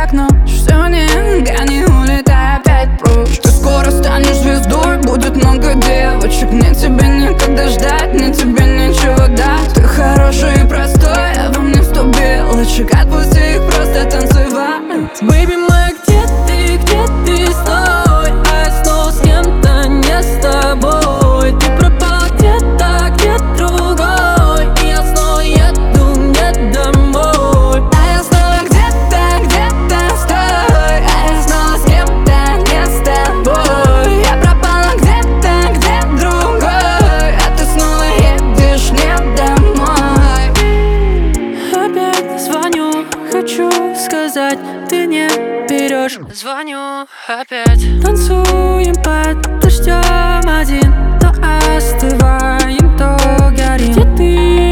как ночь. Все, не гони, улетай опять прочь. Ты скоро станешь звездой, будет много девочек. Мне тебя некогда ждать, мне тебе нечего дать. Ты хороший и простой, а во мне 100 белочек. Отпусти их просто танцевать. Бэйби моя, где ты, стой? А я снова с кем-то, не с тобой. Ты пропала где-то, где другой, и я снова еду не домой. А я снова где-то стой. А я снова с кем-то, не с тобой. Я пропала где-то, где другой, а ты снова едешь не домой. Опять звоню, хочу сказать, ты не берешь. Звоню опять. Танцуем под дождем один, то остываем, то горим. Где ты?